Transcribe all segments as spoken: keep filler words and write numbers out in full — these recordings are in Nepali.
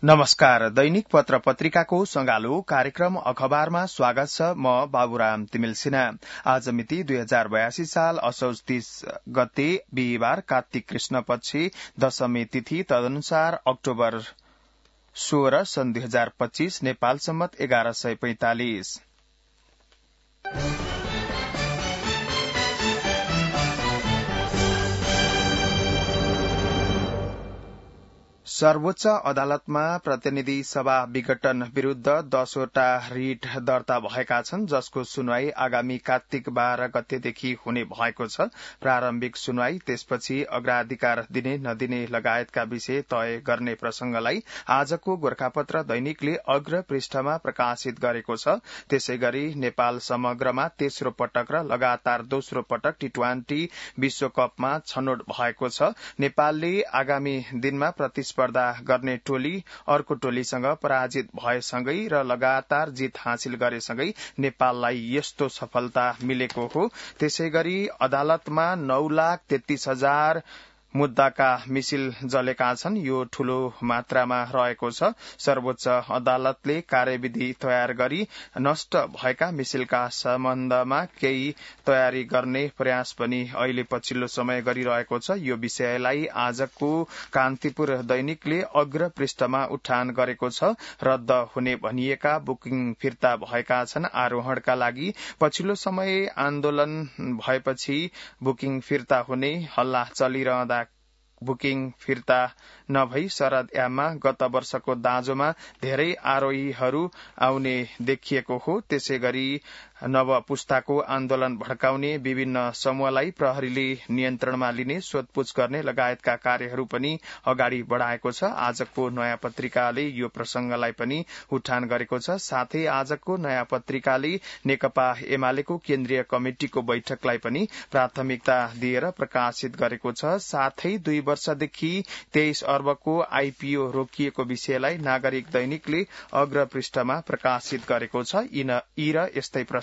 नमस्कार। दैनिक पत्र पत्रिकाको संगालो कार्यक्रम अखबारमा स्वागत छ। म बाबुराम तिमिल सिन्हा। आज मिति दुई हजार बयासी साल असौज तीस गते बिहिबार, कार्तिक कृष्ण पक्ष दशमी तिथि, तदनुसार अक्टोबर सोह्र सन् दुई हजार पच्चीस, नेपाल सम्मत एघार सय पैंतालिस। सर्वोच्च अदालतमा प्रतिनिधि सभा विघटन विरूद्ध दसवटा रिट दर्ता भएका छन्, जसको सुनवाई आगामी कार्तिक बाह्र गतेदेखि हुने भएको छ। प्रारम्भिक सुनवाई, त्यसपछि अग्राधिकार दिने नदिने लगायतका विषय तय गर्ने प्रसंगलाई आजको गोरखापत्र दैनिकले अग्र पृष्ठमा प्रकाशित गरेको छ। त्यसै गरी नेपाल समग्रमा तेस्रो पटक र लगातार दोस्रो पटक टी ट्वेन्टी विश्वकपमा छनौट भएको छ। नेपालले आगामी दिनमा प्रतिस्पर्धा गर्ने टोली अर्को टोलीसँग पराजित भएसँगै र लगातार जित हासिल गरेसँगै नेपाललाई यस्तो सफलता मिलेको हो। त्यसै गरी अदालतमा नौ लाख तेत्तीस हजार मुद्दाका मिसिल जलेका छन्। यो ठूलो मात्रामा रहेको छ। सर्वोच्च अदालतले कार्यविधि तयार गरी नष्ट भएका मिसिलका सम्बन्धमा केही तयारी गर्ने प्रयास पनि अहिले पछिल्लो समय गरिरहेको छ। यो विषयलाई आजको कान्तिपुर दैनिकले अग्र पृष्ठमा उठान गरेको छ। रद्द हुने भनिएका बुकिङ फिर्ता भएका छन्। आरोहणका लागि पछिल्लो समय आन्दोलन भएपछि बुकिङ फिर्ता हुने हल्ला चलिरहँदा बुकिङ फिर्ता नभई शरद याममा गत वर्षको दाँजोमा धेरै आरोहीहरू आउने देखिएको हो। त्यसै गरी नव पुस्ताको आन्दोलन भड्काउने विभिन्न समूहलाई प्रहरीले नियन्त्रणमा लिने, सोधपूछ गर्ने लगायतका कार्यहरू पनि अगाडि बढ़ाएको छ। आजको नयाँ पत्रिकाले यो प्रसंगलाई पनि उठान गरेको छ। साथै आजको नयाँ पत्रिकाले नेकपा एमालेको केन्द्रीय कमिटिको बैठकलाई पनि प्राथमिकता दिएर प्रकाशित गरेको छ। साथै दुई वर्षदेखि तेइस अर्बको आईपीओ रोकिएको विषयलाई नागरिक दैनिकले अग्र पृष्ठमा प्रकाशित गरेको छ। यी र यस्तै प्रसंग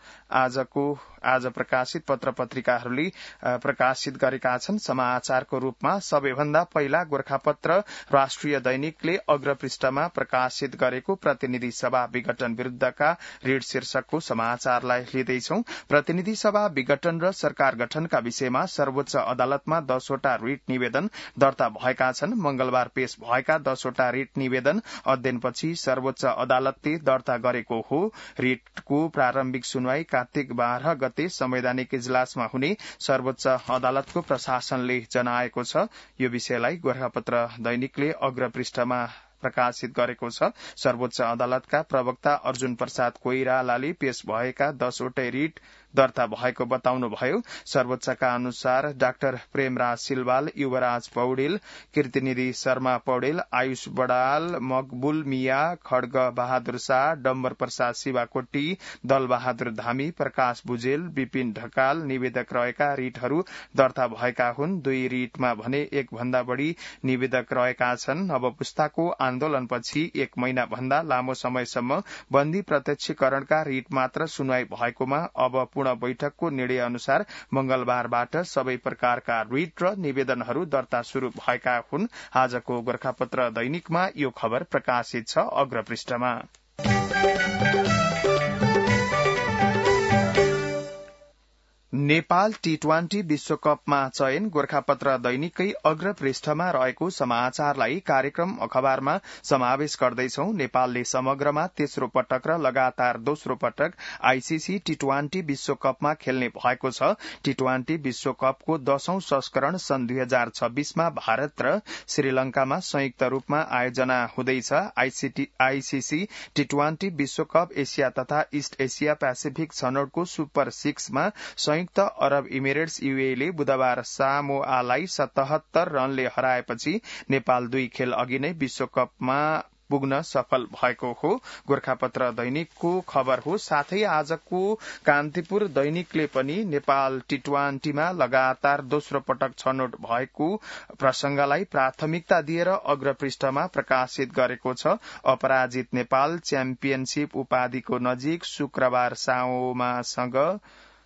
आजको आज प्रकाशित पत्र पत्रिकाहरूले प्रकाशित गरेका छन्। समाचारको रूपमा सबैभन्दा पहिला गोरखापत्र राष्ट्रिय दैनिकले अग्र पृष्ठमा प्रकाशित गरेको प्रतिनिधि सभा विघटन विरूद्धका ऋण शीर्षकको समाचारलाई लिँदैछौ। प्रतिनिधि सभा विघटन र सरकार गठनका विषयमा सर्वोच्च अदालतमा दसवटा रिट निवेदन दर्ता भएका छन्। मंगलबार पेश भएका दसवटा रिट निवेदन अध्ययनपछि सर्वोच्च अदालतले दर्ता गरेको हो। रिटको प्रारम्भिक सुनवाई कार्तिक बाह्र गते संवैधानिक इजलासमा हुने सर्वोच्च अदालतको प्रशासनले जनाएको छ। यो विषयलाई गोरखापत्र दैनिकले अग्र पृष्ठमा प्रकाशित गरेको छ। सर्वोच्च अदालतका प्रवक्ता अर्जुन प्रसाद कोइरालाले पेश भएका दसवटै रिट दर्ता भएको बताउनुभयो। सर्वोच्चका अनुसार डाक्टर प्रेमराज सिलवाल, युवराज पौडेल, कीर्तिनिधि शर्मा पौडेल, आयुष बडाल, मकबुल मिया, खड्ग बहादुर शाह, डम्बर प्रसाद शिवाकोटी, दल बहादुर धामी, प्रकाश बुझेल, विपिन ढकाल निवेदक रहेका रिटहरू दर्ता भएका हुन्। दुई रिटमा भने एक भन्दा बढ़ी निवेदक रहेका छन्। अब पुस्ताको आन्दोलनपछि एक महिना भन्दा लामो समयसम्म बन्दी प्रत्यक्षीकरणका रिट मात्र सुनवाई भएकोमा अब पूर्ण बैठकको निर्णय अनुसार मंगलबारबाट सबै प्रकारका रिट र निवेदनहरू दर्ता शुरू भएका हुन्। आजको गोरखापत्र दैनिकमा यो खबर प्रकाशित छ अग्र पृष्ठमा। नेपाल टी ट्वेन्टी विश्वकपमा चयन, गोरखापत्र दैनिककै अग्र पृष्ठमा रहेको समाचारलाई कार्यक्रम अखबारमा समावेश गर्दैछौ। नेपालले समग्रमा तेस्रो पटक र लगातार दोस्रो पटक आईसीसी टी ट्वेन्टी विश्वकपमा खेल्ने भएको छ। टी ट्वेन्टी विश्वकपको दशौं संस्करण सन् दुई हजार छब्बीसमा भारत र श्रीलंकामा संयुक्त रूपमा आयोजना हुँदैछ। आईसीसी टी ट्वेन्टी विश्वकप एसिया तथा इस्ट एसिया पेसिफिक छनौटको सुपर सिक्समा संयुक्त अरब इमिरेट्स यूएईले बुधबार सामोआलाई सतहत्तर रनले हराएपछि नेपाल दुई खेल अघि नै विश्वकपमा पुग्न सफल भएको हो। गोरखापत्र दैनिकको खबर हो। साथै आजको कान्तिपुर दैनिकले पनि नेपाल टी ट्वेन्टीमा लगातार दोस्रो पटक छनौट भएको प्रसंगलाई प्राथमिकता दिएर अग्र पृष्ठमा प्रकाशित गरेको छ। अपराजित नेपाल च्याम्पियनशीप उपाधिको नजिक शुक्रबार साओमासँग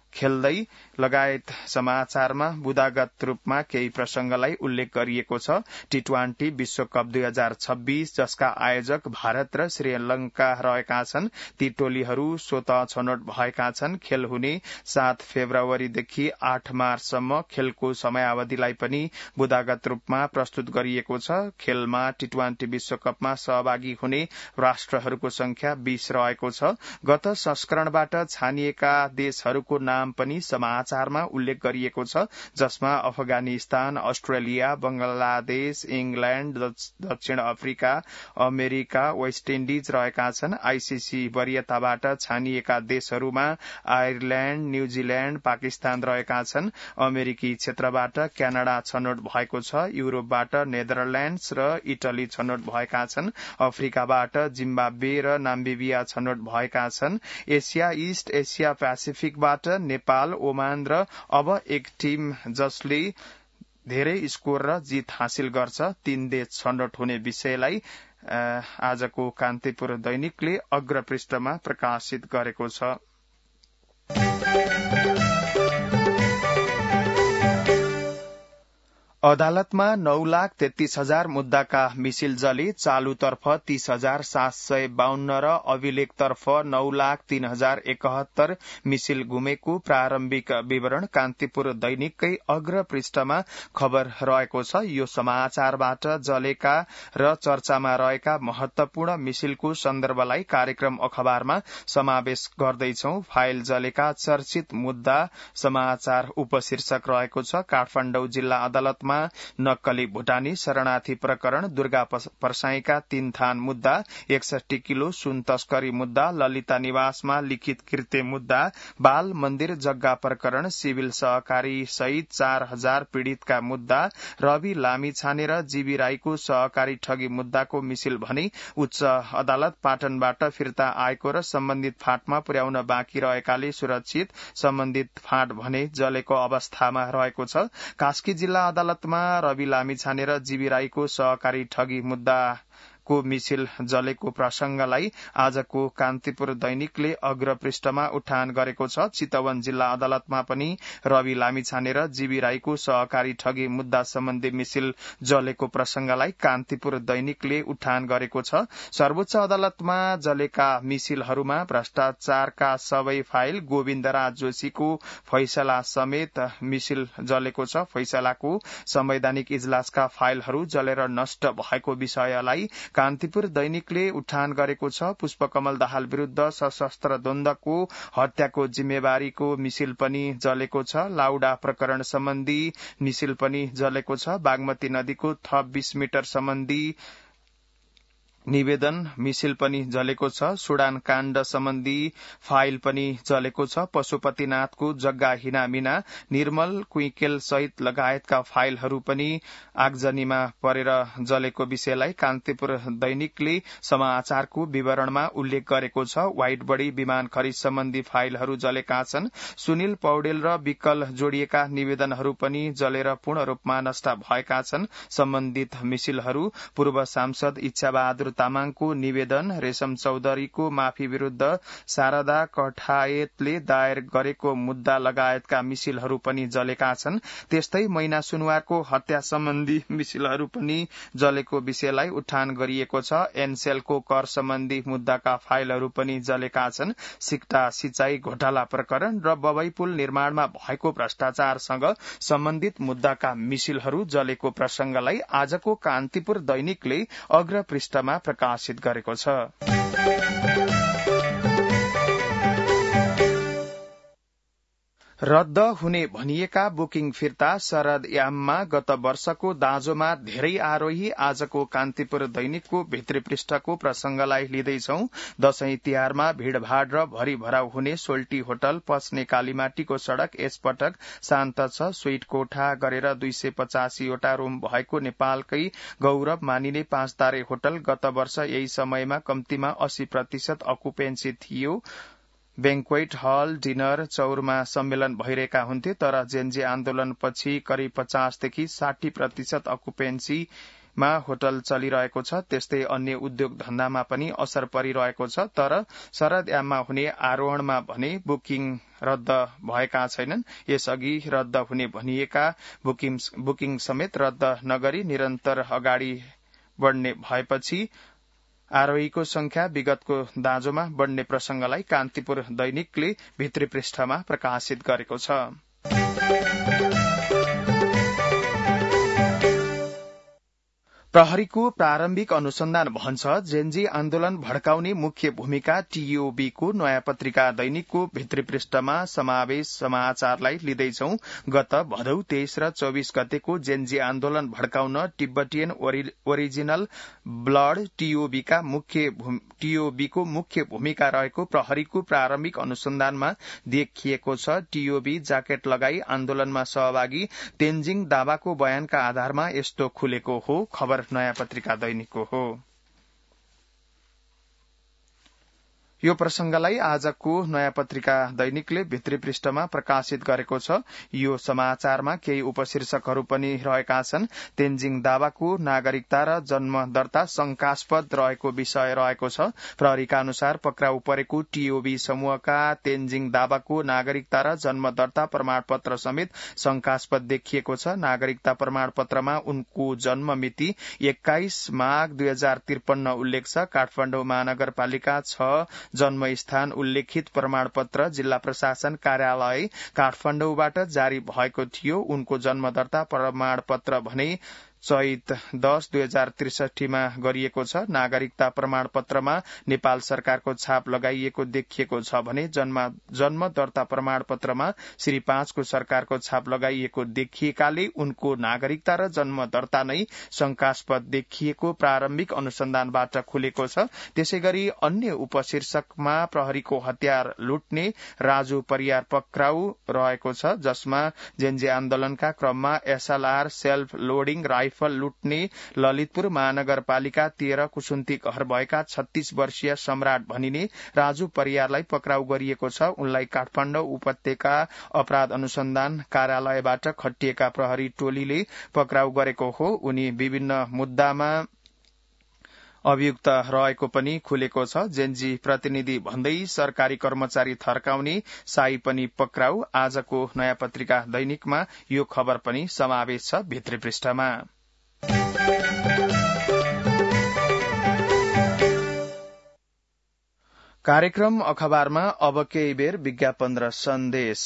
खेल्दै लगायत समाचारमा बुदागत रूपमा केही प्रसंगलाई उल्लेख गरिएको छ। टी ट्वेन्टी विश्वकप दुई हजार छब्बीस जसका आयोजक भारत र श्रीलंका रहेका छन्, ती टोलीहरू स्वत छनौट भएका छन्। खेल हुने सात फेब्रुअरीदेखि आठ मार्चसम्म खेलको समयावधिलाई पनि बुदागत रूपमा प्रस्तुत गरिएको छ। खेलमा टी ट्वेन्टी विश्वकपमा सहभागी हुने राष्ट्रहरूको संख्या बीस रहेको छ। गत संस्करणबाट छानिएका देशहरूको नाम पनि समाचारमा उल्लेख गरिएको छ, जसमा अफगानिस्तान, अस्ट्रेलिया, बंगलादेश, इंग्ल्याण्ड, दक्षिण अफ्रिका, अमेरिका, वेस्ट इन्डिज रहेका छन्। आईसीसी वरियताबाट छानिएका देशहरूमा आयरल्याण्ड, न्यूजील्याण्ड, पाकिस्तान रहेका छन्। अमेरिकी क्षेत्रबाट क्यानाडा छनौट भएको छ। युरोपबाट नेदरल्याण्ड्स र इटली छनौट भएका छन्। अफ्रिकाबाट जिम्बाब्वे र नाम्बिबिया छनौट भएका छन्। एसिया इस्ट एसिया पेसिफिकबाट नेपाल, ओमान र अब एक टीम जसले धेरै स्कोर र जित हासिल गर्छ, तीन देश छनौट हुने विषयलाई आजको कान्तिपुर दैनिकले अग्रपृष्ठमा प्रकाशित गरेको छ। अदालतमा नौ लाख तेत्तीस हजार मुद्दाका मिसिल जले चालूतर्फ तीस हजार सात सय बाहन्न र अभिलेखतर्फ नौ लाख तीन हजार एकहत्तर मिसिल घुमेको प्रारम्भिक विवरण कान्तिपुर दैनिककै अग्र पृष्ठमा खबर रहेको छ। यो समाचारबाट जलेका र चर्चामा रहेका महत्वपूर्ण मिसिलको सन्दर्भलाई कार्यक्रम अखबारमा समावेश गर्दैछौ। फाइल जलेका चर्चित मुद्दा समाचार उपशीर्षक रहेको छ। काठमाडौँ जिल्ला अदालतमा नक्कली भुटानी शरणार्थी प्रकरण, दुर्गा परसाईका तीन थान मुद्दा, एकसठी किलो सुन तस्करी मुद्दा, ललिता निवासमा लिखित कृत्य मुद्दा, बाल मन्दिर जग्गा प्रकरण, सिभिल सहकारी सहित चार हजार पीड़ितका मुद्दा, रवि लामी छाने र जीवी राईको सहकारी ठगी मुद्दाको मिसिल भने उच्च अदालत पाटनबाट फिर्ता आएको र सम्बन्धित फाँटमा पुर्याउन बाँकी रहेकाले सुरक्षित, सम्बन्धित फाँट भने जलेको अवस्थामा रहेको छ। कास्की जिल्ला अदालत रवि लामी छाने र जीवी राईको सहकारी ठगी मुद्दाको मिसिल जलेको प्रसंगलाई आजको कान्तिपुर दैनिकले अग्र पृष्ठमा उठान गरेको छ। चितवन जिल्ला अदालतमा पनि रवि लामी छाने र जीवी राईको सहकारी ठगी मुद्दा सम्बन्धी मिसिल जलेको प्रसंगलाई कान्तिपुर दैनिकले उठान गरेको छ। सर्वोच्च अदालतमा जलेका मिसिलहरूमा भ्रष्टाचारका सबै फाइल, गोविन्दराज जोशीको फैसला समेत मिसिल जलेको छ। फैसलाको संवैधानिक इजलासका फाइलहरू जलेर नष्ट भएको विषयलाई कान्तिपुर दैनिकले उठान गरेको छ। पुष्पकमल दाहाल विरूद्ध सशस्त्र द्वन्द्वको हत्याको जिम्मेवारीको मिसिल पनि जलेको छ। लाउडा प्रकरण सम्बन्धी मिसिल पनि जलेको छ। बागमती नदीको थप बीस मिटर सम्बन्धी निवेदन मिसिल पनि जलेको छ। सुडान काण्ड सम्बन्धी फाइल पनि जलेको छ। पशुपतिनाथको जग्गा हिनामिना, निर्मल कुइकेल सहित लगायतका फाइलहरू पनि आगजनीमा परेर जलेको विषयलाई कान्तिपुर दैनिकले समाचारको विवरणमा उल्लेख गरेको छ। व्हाइट बडी विमान खरिद सम्बन्धी फाइलहरू जलेका छन्। सुनिल पौडेल र विकल जोडिएका निवेदनहरू पनि जलेर पूर्ण रूपमा नष्ट भएका छन्। सम्बन्धित मिसिलहरू पूर्व सांसद इच्छाबहादुर तामाङको निवेदन, रेशम चौधरीको माफी विरूद्ध शारदा कठायतले दायर गरेको मुद्दा लगायतका मिसिलहरू पनि जलेका छन्। त्यस्तै मैना सुनवारको हत्या सम्बन्धी मिसिलहरू पनि जलेको विषयलाई उठान गरिएको छ। एनसेलको कर सम्बन्धी मुद्दाका फाइलहरू पनि जलेका छन्। सिक्टा सिंचाई घोटाला प्रकरण र बबई पुल निर्माणमा भएको भ्रष्टाचारसँग सम्बन्धित मुद्दाका मिसिलहरू जलेको प्रसंगलाई आजको कान्तिपुर दैनिकले अग्र पृष्ठमा प्रकाशित गरेको छ। रद्द हुने भनिएका बुकिङ फिर्ता शरद याममा गत वर्षको दाँजोमा धेरै आरोही आजको कान्तिपुर दैनिकको भित्री पृष्ठको प्रसंगलाई लिँदैछौ। दशैं तिहारमा भीड़भाड़ र भरिभराउ हुने सोल्टी होटल पस्ने कालीमाटीको सड़क यसपटक शान्त छ। स्वीट कोठा गरेर दुई सय पचासीवटा रूम भएको नेपालकै गौरव मानिने पाँच तारे होटल गत वर्ष यही समयमा कम्तीमा अस्सी प्रतिशत अकुपेन्सी थियो। बैंक्वेट हल, डिनर, चौरमा सम्मेलन भइरहेका हुन्थे, तर जेनजी आन्दोलनपछि करिब पचासदेखि साठी प्रतिशत अकुपेन्सी मा होटल चलिरहेको छ। त्यस्तै अन्य उद्योग धन्दामा पनि असर परिरहेको छ। तर शरद याममा हुने आरोहणमा भने बुकिङ रद्द भएका छैनन्। यसअघि रद्द हुने भनिएका बुकिङ बुकिङ समेत रद्द नगरी निरन्तर अगाडि बढ़ने भएपछि आरोहीको संख्या विगतको दाँजोमा बढ़ने प्रसंगलाई कान्तिपुर दैनिकले भित्री पृष्ठमा प्रकाशित गरेको छ। प्रहरीको प्रारम्भिक अनुसन्धान भन्छ जेनजी आन्दोलन भड्काउने मुख्य भूमिका टीओबीको नयाँ पत्रिका दैनिकको भित्री पृष्ठमा समावेश समाचारलाई लिँदैछौ। गत भदौ तेइस र चौबिस गतेको जेनजी आन्दोलन भड्काउन तिब्बतियन ओरिजिनल ब्लड टीओबीका मुख्य टीओबीको मुख्य भूमिका रहेको प्रहरीको प्रारम्भिक अनुसन्धानमा देखिएको छ। टीओबी ज्याकेट लगाई आन्दोलनमा सहभागी तेन्जिङ दावाको बयानका आधारमा यस्तो खुलेको हो। खबर नयाँ पत्रिका दैनिकको हो। यो प्रसंगलाई आजको नयाँ पत्रिका दैनिकले भित्री पृष्ठमा प्रकाशित गरेको छ। यो समाचारमा केही उपशीर्षकहरू पनि रहेका छन्। तेन्जिङ दावाको नागरिकता र जन्म दर्ता शंकास्पद रहेको विषय रहेको छ। प्रहरीका अनुसार पक्राउ परेको टीओबी समूहका तेन्जिङ दावाको नागरिकता र जन्म दर्ता प्रमाणपत्र समेत शंकास्पद देखिएको छ। नागरिकता प्रमाणपत्रमा उनको जन्म मिति एक्काइस माघ दुई हजार त्रिपन्न उल्लेख छ। काठमाडौँ महानगरपालिका छ जन्मस्थान उल्लेखित प्रमाणपत्र जिल्ला प्रशासन कार्यालय काठमाडौँबाट जारी भएको थियो। उनको जन्म दर्ता प्रमाणपत्र भने चैत दस दुई हजार त्रिसठीमा गरिएको छ। नागरिकता प्रमाणपत्रमा नेपाल सरकारको छाप लगाइएको देखिएको छ भने जन्म जन्म दर्ता प्रमाणपत्रमा श्री पाँचको सरकारको छाप लगाइएको देखिएकाले उनको नागरिकता र जन्म दर्ता नै शंकास्पद देखिएको प्रारम्भिक अनुसन्धानबाट खुलेको छ। त्यसै गरी अन्य उपशीर्षकमा प्रहरीको हतियार लुट्ने राजु परियार पक्राउ रहेको छ, जसमा जेन्जी आन्दोलनका क्रममा एसएलआर सेल्फ लोडिङ राइफल लुट्ने ललितपुर महानगरपालिका तेह्र कुसुन्ती घर भएका छत्तीस वर्षीय सम्राट भनिने राजु परियारलाई पक्राउ गरिएको छ। उनलाई काठमाडौँ उपत्यका अपराध अनुसन्धान कार्यालयबाट खटिएका प्रहरी टोलीले पक्राउ गरेको हो। उनी विभिन्न मुद्दामा अभियुक्त रहेको पनि खुलेको छ। जेन्जी प्रतिनिधि भन्दै सरकारी कर्मचारी थर्काउने साई पनि पक्राउ। आजको नयाँ पत्रिका दैनिकमा यो खबर पनि समावेश छ भित्री पृष्ठमा। कार्यक्रम अखबारमा अब केही बेर विज्ञापन र सन्देश।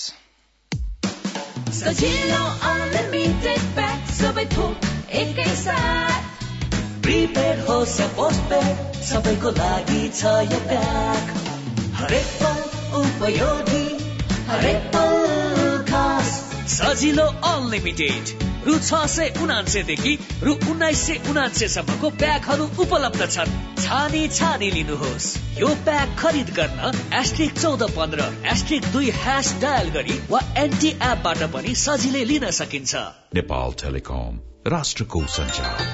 सजिलो अनलिमिटेड प्याक सबै थोक एकैसाथ, प्रिपेड होस् या पोस्टपेड सबैको लागि छ यो प्याक। हरेक पल उपयोगी, हरेक पल खास। सजिलो अनलिमिटेड रु छ सय उनान्सयदेखि रु उन्नाइस सय उनान्सयसम्मको प्याकहरू उपलब्ध छन्। छानी छानी लिनुहोस्। यो प्याक खरिद गर्न एस्ट्रिक चौध पन्ध्र एस्ट्रिक दुई ह्यास डायल गरी वा एनटी एपबाट पनि सजिलै लिन सकिन्छ। नेपाल टेलिकम, राष्ट्रको सञ्चार।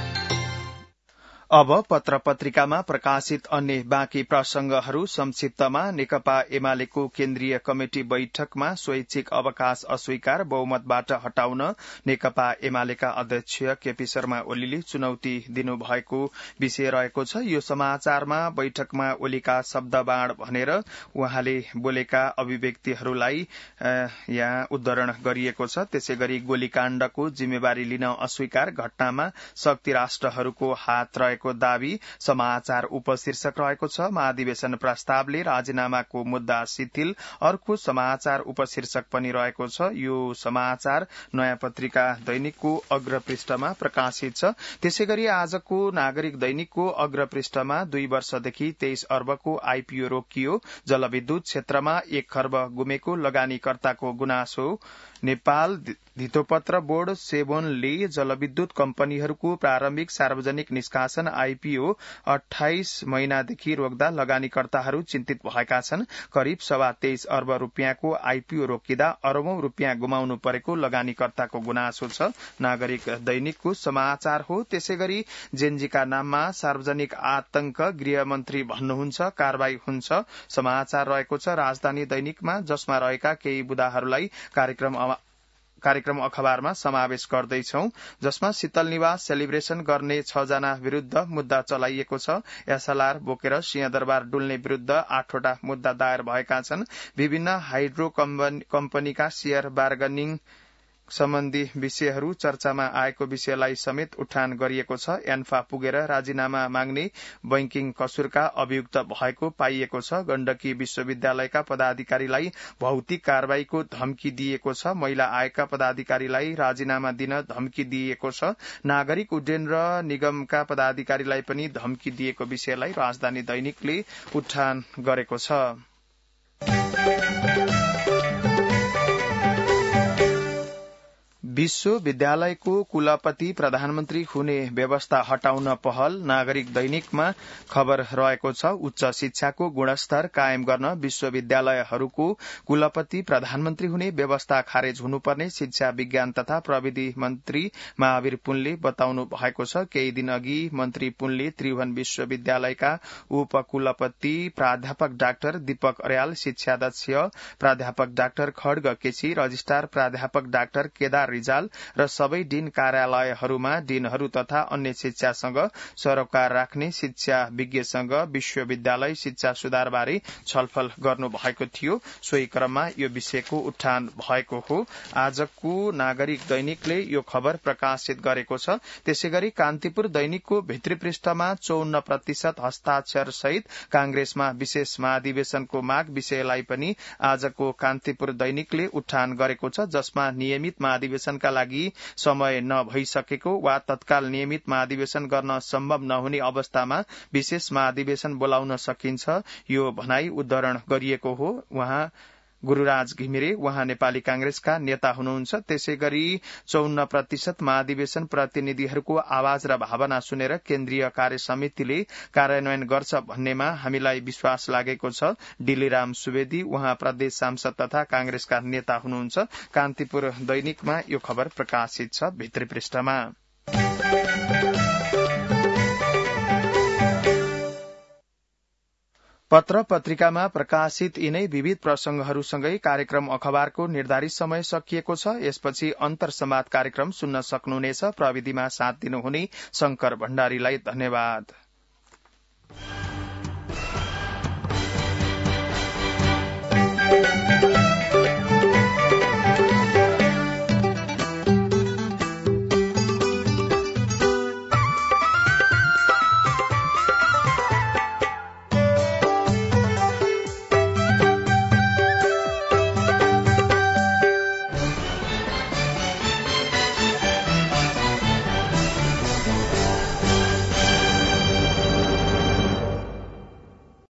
अब पत्र पत्रिकामा प्रकाशित अन्य बाँकी प्रसंगहरू संक्षिप्तमा। नेकपा एमालेको केन्द्रीय कमिटी बैठकमा स्वैच्छिक अवकाश अस्वीकार, बहुमतबाट हटाउन नेकपा एमालेका अध्यक्ष केपी शर्मा ओलीले चुनौती दिनुभएको विषय रहेको छ। यो समाचारमा बैठकमा ओलीका शब्दबाण भनेर उहाँले बोलेका अभिव्यक्तिहरूलाई यहाँ उद्धरण गरिएको छ। त्यसै गरी गोलीकाण्डको जिम्मेवारी लिन अस्वीकार, घटनामा शक्ति राष्ट्रहरूको हात रहेको दावी समाचार उपशीर्षक रहेको छ। महाधिवेशन प्रस्तावले राजीनामाको मुद्दा शिथिल, अर्को समाचार उपशीर्षक पनि रहेको छ। यो समाचार नयाँ पत्रिका दैनिकको अग्र पृष्ठमा प्रकाशित छ। त्यसै गरी आजको नागरिक दैनिकको अग्र पृष्ठमा दुई वर्षदेखि तेइस अर्बको आईपीओ रोकियो, जलविद्युत क्षेत्रमा एक खर्ब गुमेको लगानीकर्ताको गुनासो। नेपाल धितोपत्र बोर्ड सेभोनले जलविद्युत कम्पनीहरूको प्रारम्भिक सार्वजनिक निष्कासन आईपीओ अठाइस महिनादेखि रोक्दा लगानीकर्ताहरू चिन्तित भएका छन्। करिब सवा तेइस अर्ब रूपियाँको आईपीओ रोकिँदा अरबौं रूपियाँ गुमाउनु परेको लगानीकर्ताको गुनासो छ। नागरिक दैनिकको समाचार हो। त्यसै गरी जेन्जीका नाममा सार्वजनिक आतंक, गृहमन्त्री भन्नुहुन्छ कारवाही हुन्छ समाचार रहेको छ राजधानी दैनिकमा, जसमा रहेका केही बुदाहरूलाई कार्यक्रम कार्यक्रम अखबारमा समावेश गर्दैछौ, जसमा शीतल निवास सेलिब्रेशन गर्ने छ जना विरूद्ध मुद्दा चलाइएको छ। एसएलआर बोकेर सिंहदरबार डुल्ने विरूद्ध आठवटा मुद्दा दायर भएका छन्। विभिन्न हाइड्रो कम्पनीका शेयर बार्गेनिङ सम्बन्धी विषयहरू चर्चामा आएको विषयलाई समेत उठान गरिएको छ। एन्फा पुगेर राजीनामा माग्ने बैंकिङ कसूरका अभियुक्त भएको पाइएको छ। गण्डकी विश्वविद्यालयका पदाधिकारीलाई भौतिक कारवाहीको धम्की दिएको छ। महिला आयोगका पदाधिकारीलाई राजीनामा दिन धम्की दिएको छ। नागरिक उड्डयन र निगमका पदाधिकारीलाई पनि धम्की दिएको विषयलाई राजधानी दैनिकले उठान गरेको छ। विश्वविद्यालयको कुलपति प्रधानमन्त्री हुने व्यवस्था हटाउन पहल नागरिक दैनिकमा खबर रहेको छ। उच्च शिक्षाको गुणस्तर कायम गर्न विश्वविद्यालयहरूको कुलपति प्रधानमन्त्री हुने व्यवस्था खारेज हुनुपर्ने शिक्षा विज्ञान तथा प्रविधि मन्त्री महावीर पुनले बताउनु भएको छ। केही दिन अघि मन्त्री पुनले त्रिभुवन विश्वविद्यालयका उपकुलपति प्राध्यापक डाक्टर दीपक अर्याल, शिक्षाध्यक्ष प्राध्यापक डाक्टर खड्ग केसी, रजिस्ट्रार प्राध्यापक डाक्टर केदार रिजाल र सबै डीन कार्यालयहरूमा डीनहरू तथा अन्य शिक्षासँग सरोकार राख्ने शिक्षा विज्ञसँग विश्वविद्यालय शिक्षा सुधारबारे छलफल गर्नु भएको थियो। सोही क्रममा यो विषयको उठान भएको हो। आजको नागरिक दैनिकले यो खबर प्रकाशित गरेको छ। त्यसैगरी कान्तिपुर दैनिकको भित्री पृष्ठमा चौन्न प्रतिशत हस्ताक्षर सहित कांग्रेसमा विशेष महाधिवेशनको माग विषयलाई पनि आजको कान्तिपुर दैनिकले उठान गरेको छ, जसमा नियमित महाधिवेशनका लागि समय नभइसकेको वा तत्काल नियमित महाधिवेशन गर्न सम्भव नहुने अवस्थामा विशेष महाधिवेशन बोलाउन सकिन्छ, यो भनाई उद्धरण गरिएको हो। उहाँ गुरूराज घिमिरे, उहाँ नेपाली कांग्रेसका नेता हुनुहुन्छ। त्यसैगरी चौन्न प्रतिशत महाधिवेशन प्रतिनिधिहरूको आवाज र भावना सुनेर केन्द्रीय कार्य समितिले कार्यान्वयन गर्छ भन्नेमा हामीलाई विश्वास लागेको छ। डिलीराम सुवेदी, उहाँ प्रदेश सांसद तथा कांग्रेसका नेता हुनुहुन्छ। कान्तिपुर दैनिकमा यो खबर प्रकाशित छ भित्री पृष्ठमा। पत्र पत्रिकामा प्रकाशित यिनै विविध प्रसंगहरूसँगै कार्यक्रम अखबारको निर्धारित समय सकिएको छ। यसपछि अन्तर संवाद कार्यक्रम सुन्न सक्नुहुनेछ। प्रविधिमा साथ दिनुहुने शंकर भण्डारीलाई धन्यवाद।